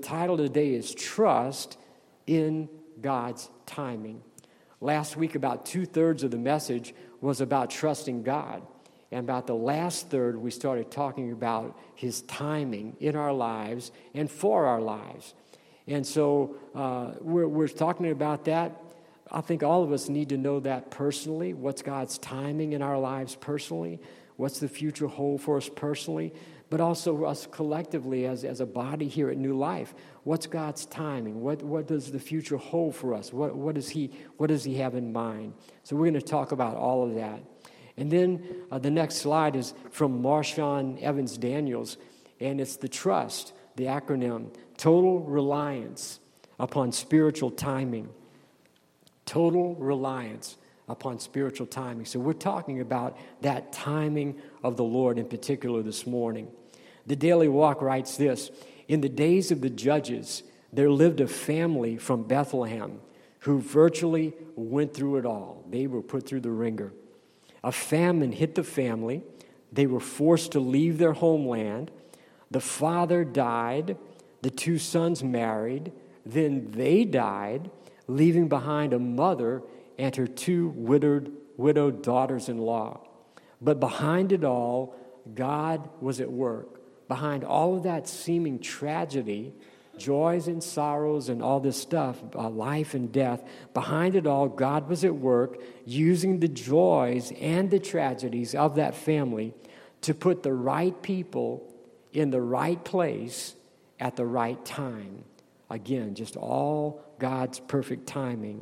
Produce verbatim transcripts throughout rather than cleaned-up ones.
title today is Trust in God's Timing. Last week, about two-thirds of the message was about trusting God. And about the last third, we started talking about his timing in our lives and for our lives. And so uh, we're, we're talking about that. I think all of us need to know that personally. What's God's timing in our lives personally? What's the future hold for us personally? But also us collectively as, as a body here at New Life. What's God's timing? What what does the future hold for us? What what does he what does he have in mind? So we're going to talk about all of that. And then uh, the next slide is from Marshawn Evans Daniels, and it's the trust, the acronym, total reliance upon spiritual timing. Total reliance upon spiritual timing. So we're talking about that timing of the Lord in particular this morning. The Daily Walk writes this: in the days of the judges, there lived a family from Bethlehem who virtually went through it all. They were put through the ringer. A famine hit the family. They were forced to leave their homeland. The father died. The two sons married. Then they died, leaving behind a mother and her two widowed, widowed daughters-in-law. But behind it all, God was at work. Behind all of that seeming tragedy, joys and sorrows and all this stuff, uh, life and death, behind it all, God was at work using the joys and the tragedies of that family to put the right people in the right place at the right time. Again, just all God's perfect timing.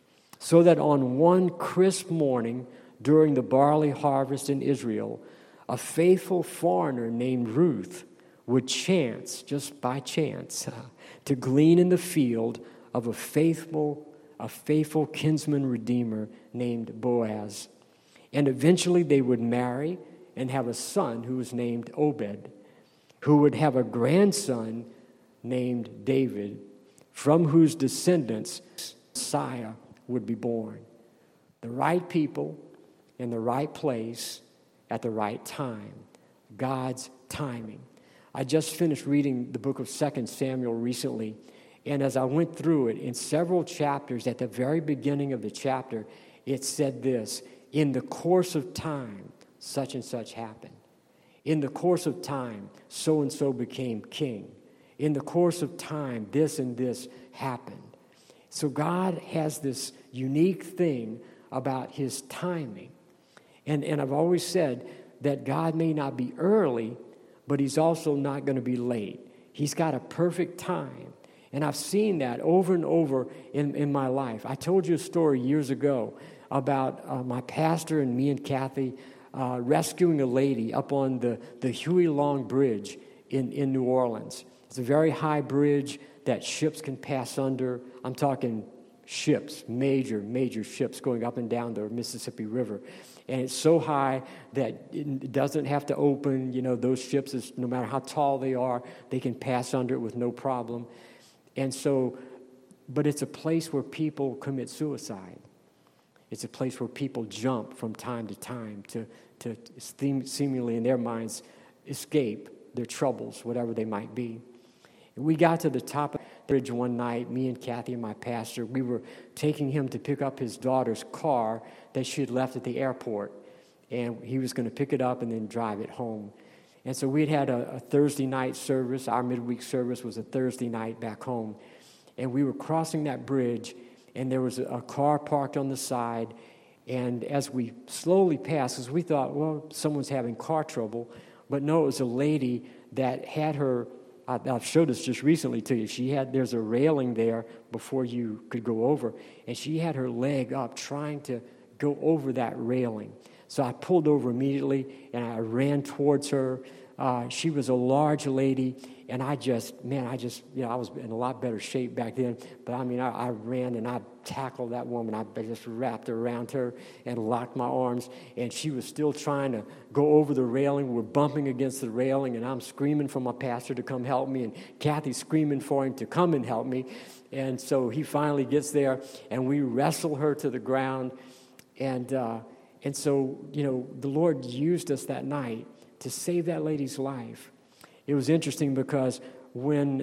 So that on one crisp morning during the barley harvest in Israel, a faithful foreigner named Ruth would chance, just by chance, uh, to glean in the field of a faithful, a faithful kinsman redeemer named Boaz. And eventually they would marry and have a son who was named Obed, who would have a grandson named David, from whose descendants Messiah would be born. The right people in the right place at the right time. God's timing. I just finished reading the book of Second Samuel recently, and as I went through it, in several chapters, at the very beginning of the chapter, it said this: in the course of time, such and such happened. In the course of time, so-and-so became king. In the course of time, this and this happened. So God has this unique thing about his timing. And, and I've always said that God may not be early, but he's also not going to be late. He's got a perfect time. And I've seen that over and over in, in my life. I told you a story years ago about uh, my pastor and me and Kathy uh, rescuing a lady up on the, the Huey Long Bridge in, in New Orleans. It's a very high bridge that ships can pass under. I'm talking ships, major, major ships going up and down the Mississippi River. And it's so high that it doesn't have to open. You know, those ships, is, no matter how tall they are, they can pass under it with no problem. And so, but it's a place where people commit suicide. It's a place where people jump from time to time to, to seemingly in their minds escape their troubles, whatever they might be. And we got to the top of the bridge one night, me and Kathy and my pastor. We were taking him to pick up his daughter's car that she had left at the airport. And he was going to pick it up and then drive it home. And so we had had a, a Thursday night service. Our midweek service was a Thursday night back home. And we were crossing that bridge, and there was a, a car parked on the side. And as we slowly passed, because we thought, well, someone's having car trouble. But no, it was a lady that had her, I, I've showed this just recently to you. She had, there's a railing there before you could go over. And she had her leg up trying to go over that railing. So I pulled over immediately, and I ran towards her. Uh, she was a large lady, and I just, man, I just, you know, I was in a lot better shape back then. But, I mean, I, I ran, and I tackled that woman. I just wrapped around her and locked my arms, and she was still trying to go over the railing. We're bumping against the railing, and I'm screaming for my pastor to come help me, and Kathy's screaming for him to come and help me. And so he finally gets there, and we wrestle her to the ground, and uh, and so, you know, the Lord used us that night to save that lady's life. It was interesting because when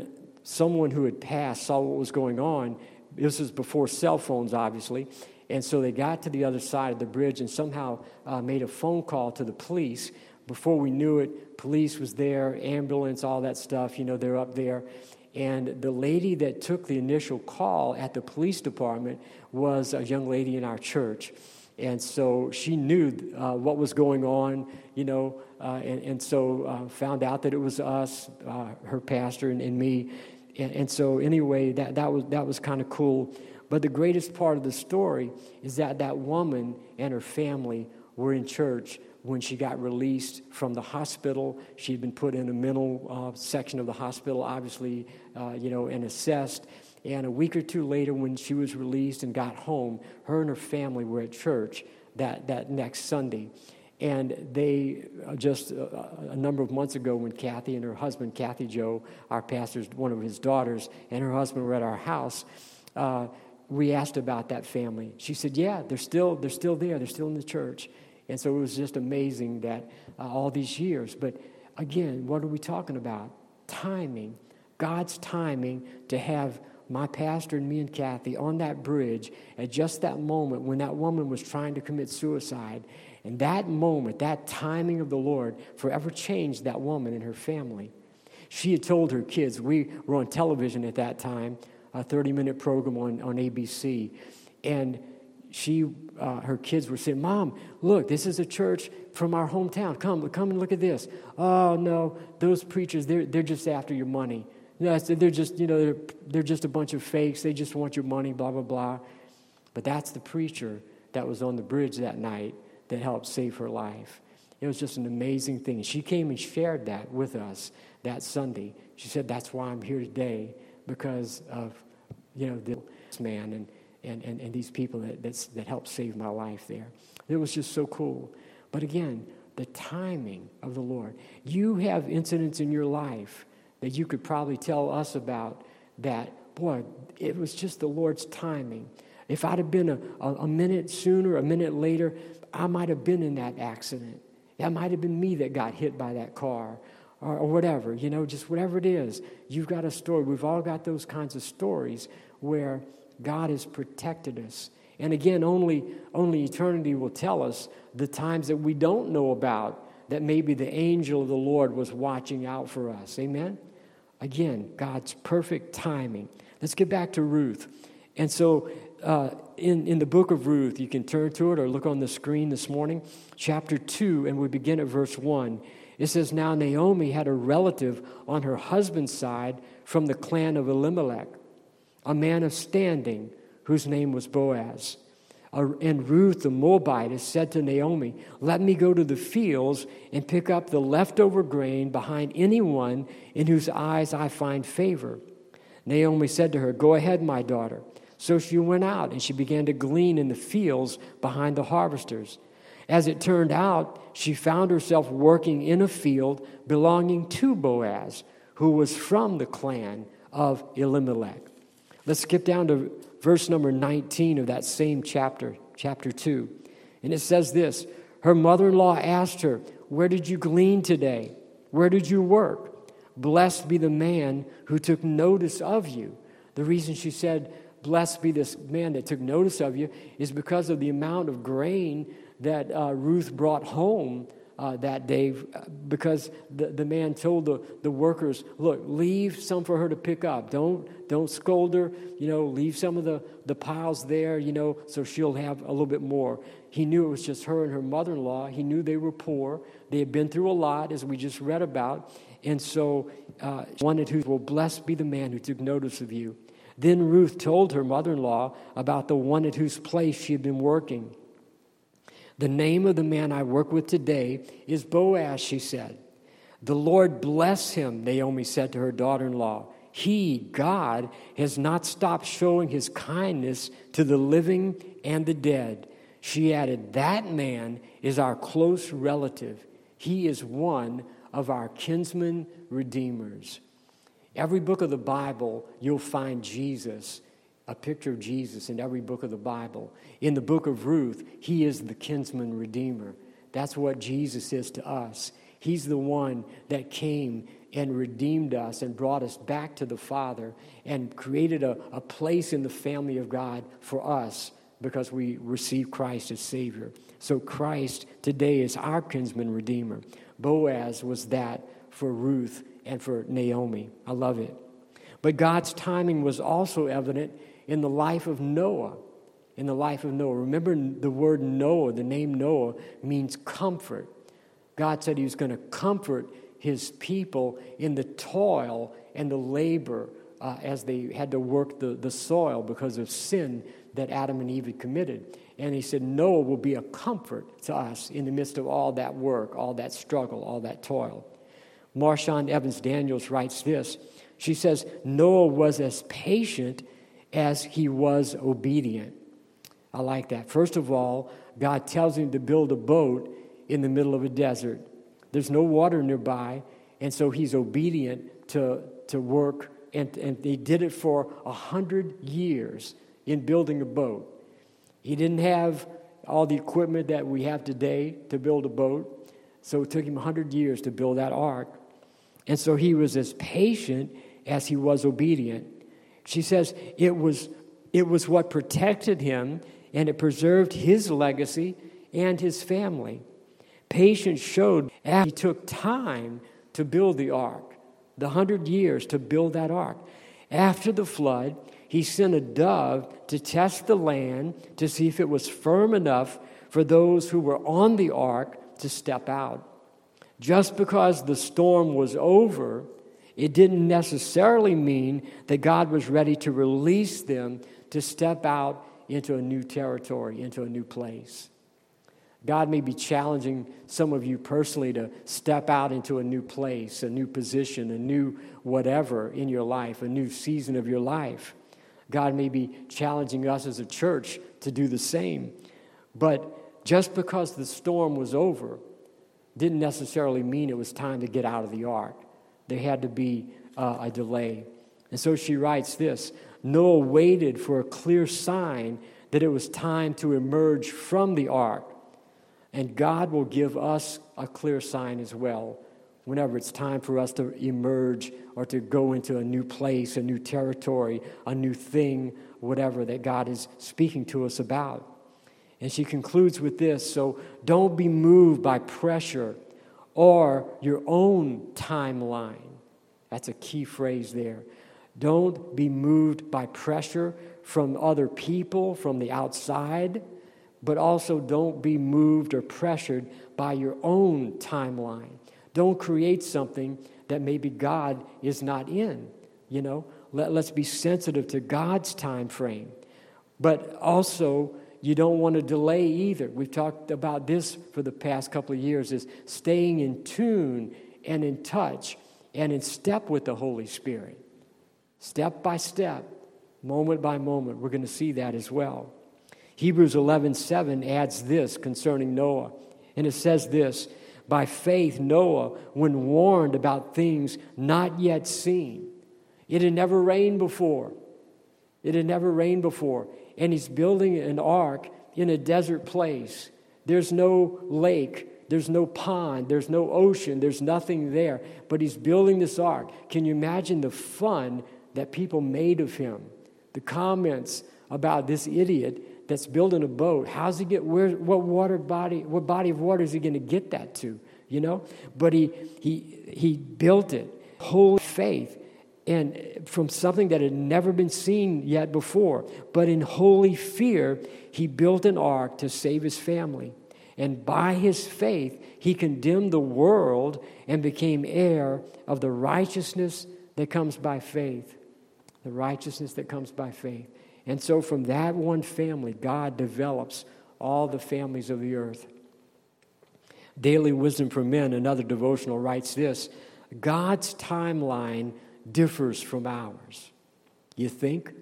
someone who had passed saw what was going on. This was before cell phones, obviously. And so they got to the other side of the bridge and somehow uh, made a phone call to the police. Before we knew it, police was there, ambulance, all that stuff. You know, they're up there. And the lady that took the initial call at the police department was a young lady in our church. And so she knew uh, what was going on, you know, uh, and, and so uh, found out that it was us, uh, her pastor and, and me. And, and so anyway, that, that was that was kind of cool. But the greatest part of the story is that that woman and her family were in church when she got released from the hospital. She had been put in a mental uh, section of the hospital, obviously, uh, you know, and assessed. And a week or two later, when she was released and got home, her and her family were at church that, that next Sunday. And they, uh, just a, a number of months ago, when Kathy and her husband, Kathy Joe, our pastor's one of his daughters, and her husband were at our house, uh, we asked about that family. She said, yeah, they're still, they're still there. They're still in the church. And so it was just amazing that uh, all these years. But again, what are we talking about? Timing. God's timing to have my pastor and me and Kathy on that bridge at just that moment when that woman was trying to commit suicide. And that moment, that timing of the Lord forever changed that woman and her family. She had told her kids, we were on television at that time, a thirty-minute program on, on A B C. And she, uh, her kids were saying, Mom, look, this is a church from our hometown. Come, come and look at this. Oh, no, those preachers, they're, they're just after your money. No, they're just, you know, they're, they're just a bunch of fakes. They just want your money, blah, blah, blah. But that's the preacher that was on the bridge that night that helped save her life. It was just an amazing thing. She came and shared that with us that Sunday. She said, that's why I'm here today, because of, you know, this man and and, and, and these people that that's, that helped save my life there. It was just so cool. But again, the timing of the Lord. You have incidents in your life that you could probably tell us about that, boy, it was just the Lord's timing. If I'd have been a, a, a minute sooner, a minute later, I might have been in that accident. That might have been me that got hit by that car or, or whatever, you know, just whatever it is. You've got a story. We've all got those kinds of stories where God has protected us. And again, only, only eternity will tell us the times that we don't know about, that maybe the angel of the Lord was watching out for us. Amen? Again, God's perfect timing. Let's get back to Ruth. And so uh, in, in the book of Ruth, you can turn to it or look on the screen this morning, chapter two, and we begin at verse one. It says, now Naomi had a relative on her husband's side from the clan of Elimelech, a man of standing, whose name was Boaz. Uh, and Ruth the Moabitess said to Naomi, let me go to the fields and pick up the leftover grain behind anyone in whose eyes I find favor. Naomi said to her, go ahead, my daughter. So she went out, and she began to glean in the fields behind the harvesters. As it turned out, she found herself working in a field belonging to Boaz, who was from the clan of Elimelech. Let's skip down to verse number nineteen of that same chapter, chapter two. And it says this, her mother-in-law asked her, where did you glean today? Where did you work? Blessed be the man who took notice of you. The reason she said, blessed be this man that took notice of you, is because of the amount of grain that uh, Ruth brought home uh, that day, because the, the man told the, the workers, look, leave some for her to pick up. Don't don't scold her, you know, leave some of the, the piles there, you know, so she'll have a little bit more. He knew it was just her and her mother-in-law. He knew they were poor. They had been through a lot, as we just read about. And so uh, wanted who, well, blessed be the man who took notice of you. Then Ruth told her mother-in-law about the one at whose place she had been working. The name of the man I work with today is Boaz, she said. The Lord bless him, Naomi said to her daughter-in-law. He, God, has not stopped showing his kindness to the living and the dead. She added, that man is our close relative. He is one of our kinsman redeemers. Every book of the Bible, you'll find Jesus, a picture of Jesus in every book of the Bible. In the book of Ruth, he is the kinsman redeemer. That's what Jesus is to us. He's the one that came and redeemed us and brought us back to the Father and created a, a place in the family of God for us because we received Christ as Savior. So Christ today is our kinsman redeemer. Boaz was that for Ruth and for Naomi. I love it. But God's timing was also evident in the life of Noah. In the life of Noah. Remember the word Noah, the name Noah means comfort. God said he was going to comfort his people in the toil and the labor uh, as they had to work the, the soil because of sin that Adam and Eve had committed. And he said Noah will be a comfort to us in the midst of all that work, all that struggle, all that toil. Marshawn Evans Daniels writes this. She says, Noah was as patient as he was obedient. I like that. First of all, God tells him to build a boat in the middle of a desert. There's no water nearby, and so he's obedient to, to work, and, and he did it for a hundred years in building a boat. He didn't have all the equipment that we have today to build a boat, so it took him a hundred years to build that ark. And so he was as patient as he was obedient. She says it was, it was what protected him, and it preserved his legacy and his family. Patience showed as he took time to build the ark, the hundred years to build that ark. After the flood, he sent a dove to test the land to see if it was firm enough for those who were on the ark to step out. Just because the storm was over, it didn't necessarily mean that God was ready to release them to step out into a new territory, into a new place. God may be challenging some of you personally to step out into a new place, a new position, a new whatever in your life, a new season of your life. God may be challenging us as a church to do the same. But just because the storm was over didn't necessarily mean it was time to get out of the ark. There had to be uh, a delay. And so she writes this, Noah waited for a clear sign that it was time to emerge from the ark. And God will give us a clear sign as well whenever it's time for us to emerge or to go into a new place, a new territory, a new thing, whatever that God is speaking to us about. And she concludes with this, so don't be moved by pressure or your own timeline. That's a key phrase there. Don't be moved by pressure from other people, from the outside, but also don't be moved or pressured by your own timeline. Don't create something that maybe God is not in, you know. Let, let's be sensitive to God's time frame. But also, you don't want to delay either. We've talked about this for the past couple of years, is staying in tune and in touch and in step with the Holy Spirit. Step by step, moment by moment, we're going to see that as well. Hebrews eleven seven adds this concerning Noah, and it says this, by faith Noah, when warned about things not yet seen, it had never rained before. It had never rained before, and he's building an ark in a desert place. There's no lake, there's no pond, there's no ocean, there's nothing there, but he's building this ark. Can you imagine the fun that people made of him? The comments about this idiot that's building a boat. How's he get, where, what water body, what body of water is he going to get that to, you know? But he, he, he built it, holy faith, and from something that had never been seen yet before. But in holy fear, he built an ark to save his family. And by his faith, he condemned the world and became heir of the righteousness that comes by faith. The righteousness that comes by faith. And so from that one family, God develops all the families of the earth. Daily Wisdom for Men, another devotional, writes this, God's timeline differs from ours. You think?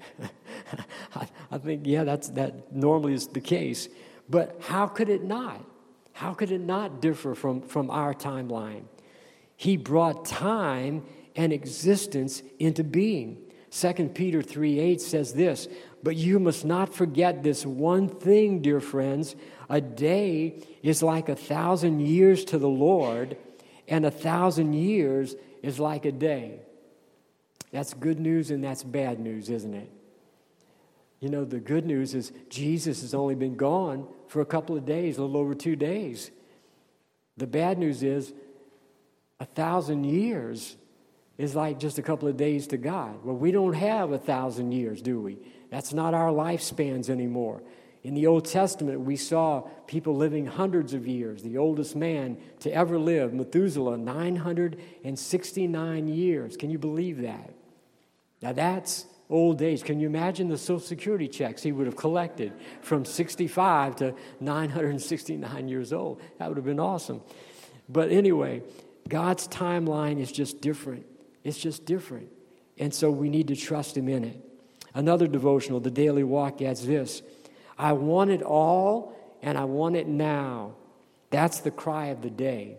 I think, yeah, that's that normally is the case. But how could it not? How could it not differ from, from our timeline? He brought time and existence into being. Second Peter three eight says this, but you must not forget this one thing, dear friends. A day is like a thousand years to the Lord, and a thousand years is like a day. That's good news and that's bad news, isn't it? You know, the good news is Jesus has only been gone for a couple of days, a little over two days. The bad news is a thousand years is like just a couple of days to God. Well, we don't have a thousand years, do we? That's not our lifespans anymore. In the Old Testament, we saw people living hundreds of years. The oldest man to ever live, Methuselah, nine hundred sixty-nine years. Can you believe that? Now that's old age. Can you imagine the Social Security checks he would have collected from sixty-five to nine hundred sixty-nine years old? That would have been awesome. But anyway, God's timeline is just different. It's just different. And so we need to trust him in it. Another devotional, The Daily Walk, adds this: I want it all, and I want it now. That's the cry of the day,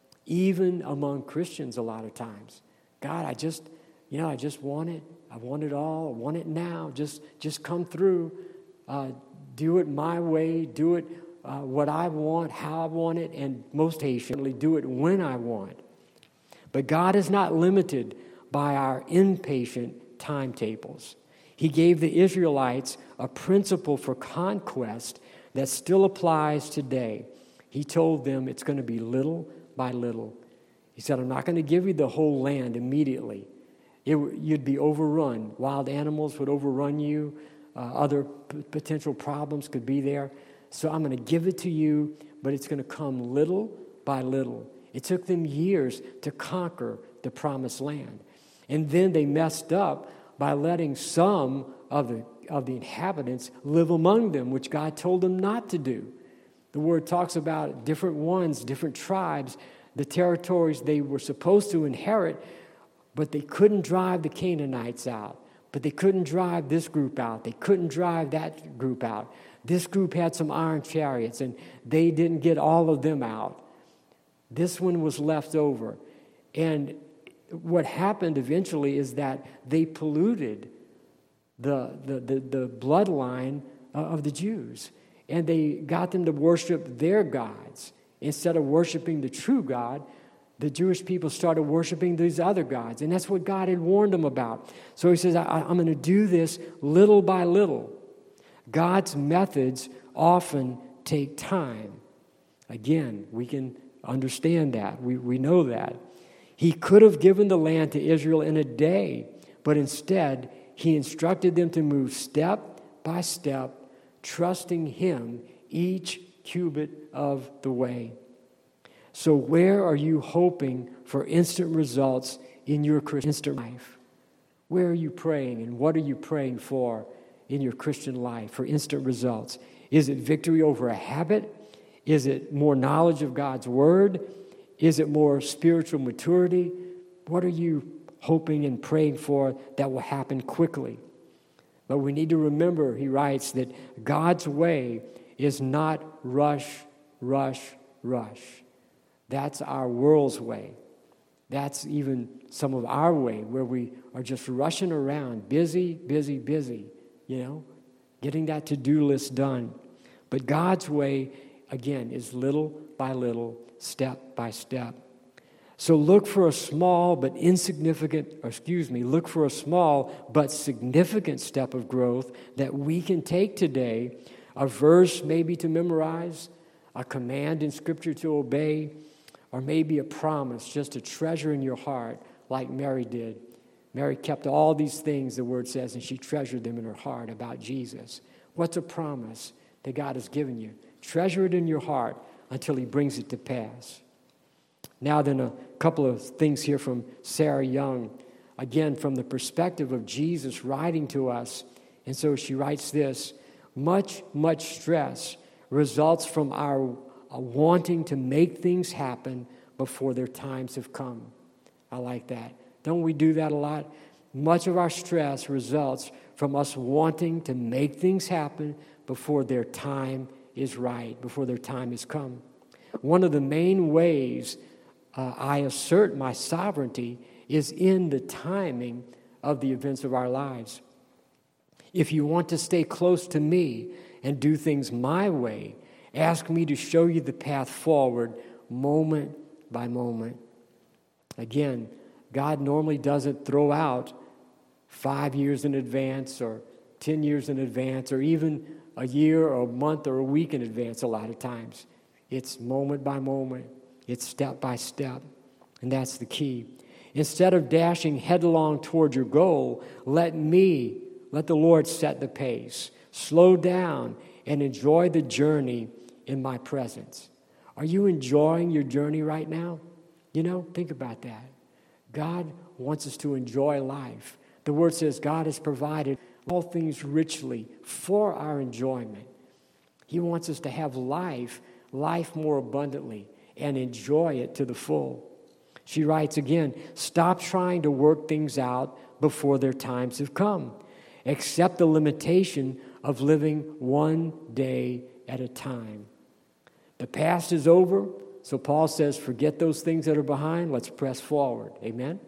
even among Christians a lot of times. God, I just, you know, I just want it. I want it all. I want it now. Just, just come through. Uh, do it my way. Do it uh, what I want, how I want it, and most patiently, do it when I want. But God is not limited by our impatient timetables. He gave the Israelites a principle for conquest that still applies today. He told them it's going to be little by little. He said, I'm not going to give you the whole land immediately. It, you'd be overrun. Wild animals would overrun you. Uh, other p- potential problems could be there. So I'm going to give it to you, but it's going to come little by little. It took them years to conquer the promised land. And then they messed up by letting some of the, of the inhabitants live among them, which God told them not to do. The word talks about different ones, different tribes, the territories they were supposed to inherit, but they couldn't drive the Canaanites out. But they couldn't drive this group out. They couldn't drive that group out. This group had some iron chariots, and they didn't get all of them out. This one was left over. And what happened eventually is that they polluted the, the, the, the bloodline of the Jews. And they got them to worship their gods. Instead of worshiping the true God, the Jewish people started worshiping these other gods. And that's what God had warned them about. So he says, I, I'm going to do this little by little. God's methods often take time. Again, we can understand that. We, we know that. He could have given the land to Israel in a day, but instead, he instructed them to move step by step, trusting him each cubit of the way. So where are you hoping for instant results in your Christian life? Where are you praying, and what are you praying for in your Christian life for instant results? Is it victory over a habit? Is it more knowledge of God's word? Is it more spiritual maturity? What are you hoping and praying for that will happen quickly? But we need to remember, he writes, that God's way is not rush, rush, rush. That's our world's way. That's even some of our way, where we are just rushing around, busy, busy, busy, you know, getting that to-do list done. But God's way, again, is little by little, step by step. So look for a small but insignificant, or excuse me, look for a small but significant step of growth that we can take today, a verse maybe to memorize, a command in Scripture to obey, or maybe a promise just to treasure in your heart like Mary did. Mary kept all these things, the word says, and she treasured them in her heart about Jesus. What's a promise that God has given you? Treasure it in your heart until he brings it to pass. Now then, a couple of things here from Sarah Young, again from the perspective of Jesus writing to us. And so she writes this: much, much stress results from our uh, wanting to make things happen before their times have come. I like that. Don't we do that a lot? Much of our stress results from us wanting to make things happen before their time is right, before their time has come. One of the main ways uh, I assert my sovereignty is in the timing of the events of our lives. If you want to stay close to me and do things my way, ask me to show you the path forward moment by moment Again, God normally doesn't throw out five years in advance or ten years in advance or even a year or a month or a week in advance a lot of times. It's moment by moment. It's step by step. And that's the key. Instead of dashing headlong toward your goal, let me, let the Lord set the pace. Slow down and enjoy the journey in my presence. Are you enjoying your journey right now? You know, think about that. God wants us to enjoy life. The Word says God has provided all things richly for our enjoyment. He wants us to have life, life more abundantly, and enjoy it to the full. She writes again, stop trying to work things out before their times have come. Accept the limitation of living one day at a time. The past is over, so Paul says, forget those things that are behind. Let's press forward. Amen?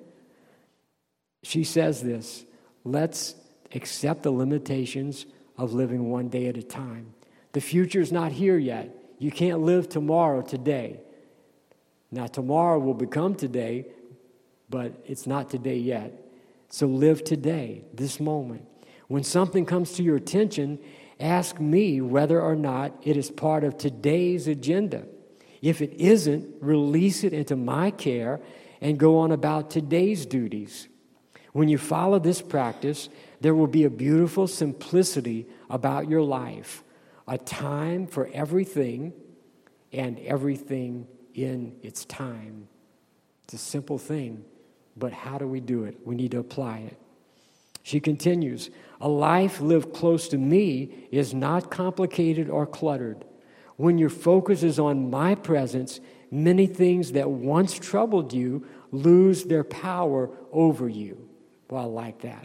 She says this, let's accept the limitations of living one day at a time. The future is not here yet. You can't live tomorrow today. Now, tomorrow will become today, but it's not today yet. So live today, this moment. When something comes to your attention, ask me whether or not it is part of today's agenda. If it isn't, release it into my care and go on about today's duties. When you follow this practice, there will be a beautiful simplicity about your life, a time for everything and everything in its time. It's a simple thing, but how do we do it? We need to apply it. She continues, a life lived close to me is not complicated or cluttered. When your focus is on my presence, many things that once troubled you lose their power over you. Well, I like that.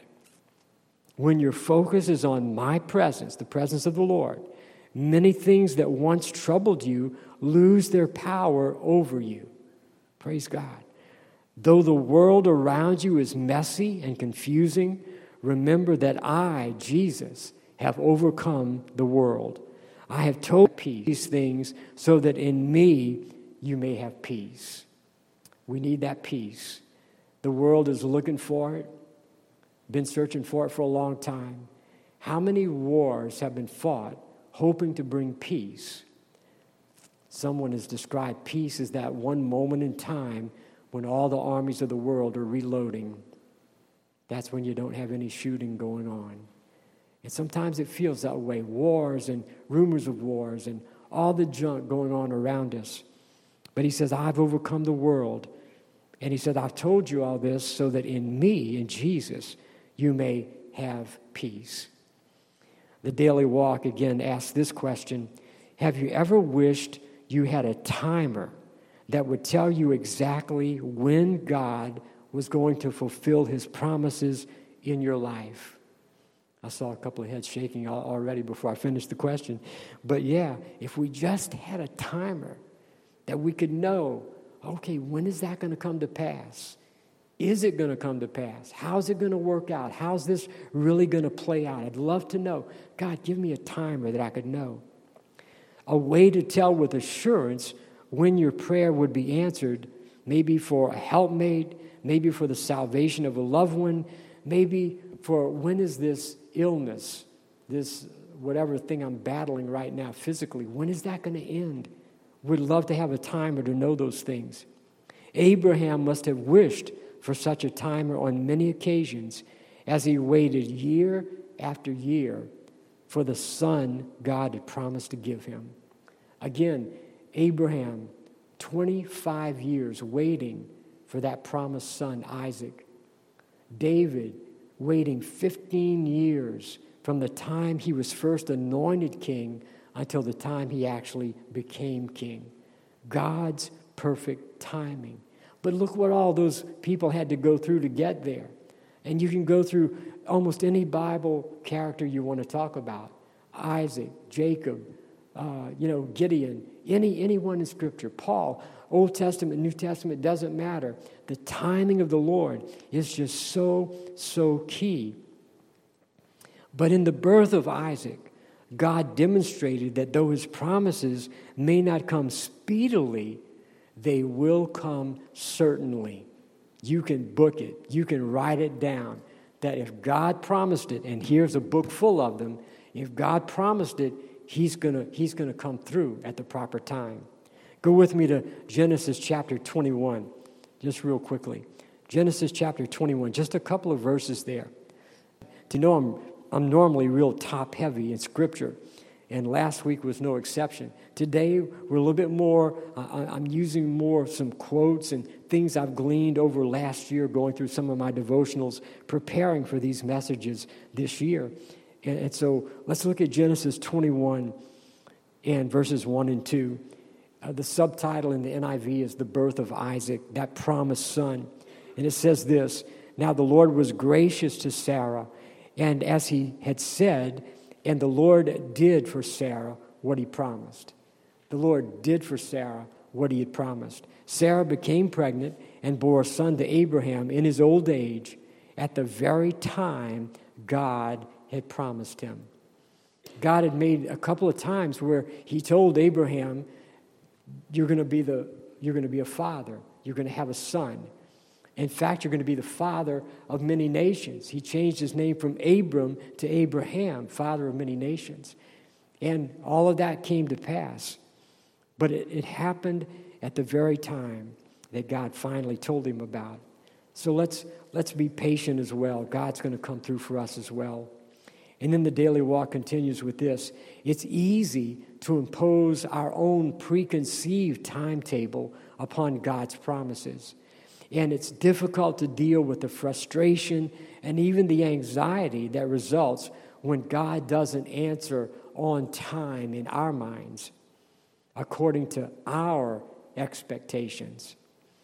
When your focus is on my presence, the presence of the Lord, many things that once troubled you lose their power over you. Praise God. Though the world around you is messy and confusing, remember that I, Jesus, have overcome the world. I have told peace these things so that in me you may have peace. We need that peace. The world is looking for it, been searching for it for a long time. How many wars have been fought hoping to bring peace? Someone has described peace as that one moment in time when all the armies of the world are reloading. That's when you don't have any shooting going on. And sometimes it feels that way. Wars and rumors of wars and all the junk going on around us. But he says, I've overcome the world. And he said, I've told you all this so that in me, in Jesus, you may have peace. The Daily Walk again asks this question, have you ever wished you had a timer that would tell you exactly when God was going to fulfill his promises in your life? I saw a couple of heads shaking already before I finished the question. But yeah, if we just had a timer that we could know, okay, when is that going to come to pass? Is it going to come to pass? How's it going to work out? How's this really going to play out? I'd love to know. God, give me a timer that I could know. A way to tell with assurance when your prayer would be answered, maybe for a helpmate, maybe for the salvation of a loved one, maybe for when is this illness, this whatever thing I'm battling right now physically, when is that going to end? We'd love to have a timer to know those things. Abraham must have wished for such a timer on many occasions as he waited year after year for the son God had promised to give him. Again, Abraham, twenty-five years waiting for that promised son, Isaac. David, waiting fifteen years from the time he was first anointed king until the time he actually became king. God's perfect timing. But look what all those people had to go through to get there. And you can go through almost any Bible character you want to talk about. Isaac, Jacob, uh, you know, Gideon, any anyone in Scripture, Paul, Old Testament, New Testament, doesn't matter. The timing of the Lord is just so, so key. But in the birth of Isaac, God demonstrated that though his promises may not come speedily, they will come certainly. you can book it. You can write it down. That if God promised it, and here's a book full of them, if God promised it, he's gonna, he's gonna come through at the proper time. Go with me to Genesis chapter twenty-one, just real quickly. Genesis chapter twenty-one, just a couple of verses there. To know I'm, I'm normally real top-heavy in Scripture, and last week was no exception. Today, we're a little bit more, uh, I'm using more some quotes and things I've gleaned over last year, going through some of my devotionals, preparing for these messages this year. And, and so let's look at Genesis twenty-one and verses one and two. Uh, the subtitle in the N I V is The Birth of Isaac, that promised son. And it says this, "Now the Lord was gracious to Sarah, and as he had said, and the Lord did for Sarah what he promised." The Lord did for Sarah what he had promised. Sarah became pregnant and bore a son to Abraham in his old age at the very time God had promised him. God had made a couple of times where he told Abraham, you're going to be the you're going to be a father. You're going to have a son. In fact, you're going to be the father of many nations. He changed his name from Abram to Abraham, father of many nations. And all of that came to pass. But it, it happened at the very time that God finally told him about. So let's let's be patient as well. God's going to come through for us as well. And then the Daily Walk continues with this. It's easy to impose our own preconceived timetable upon God's promises. And it's difficult to deal with the frustration and even the anxiety that results when God doesn't answer on time in our minds according to our expectations.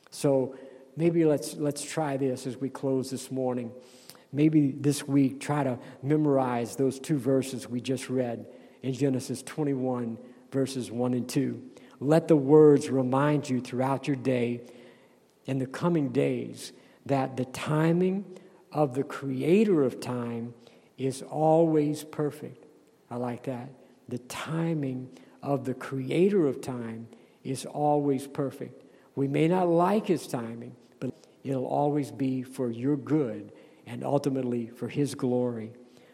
So maybe let's let's try this as we close this morning. Maybe this week try to memorize those two verses we just read in Genesis twenty-one, verses one and two. Let the words remind you throughout your day in the coming days that the timing of the Creator of time is always perfect. I like that. The timing of the Creator of time is always perfect. We may not like his timing, but it'll always be for your good and ultimately for his glory.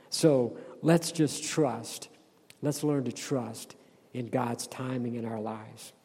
So let's just trust. Let's learn to trust in God's timing in our lives.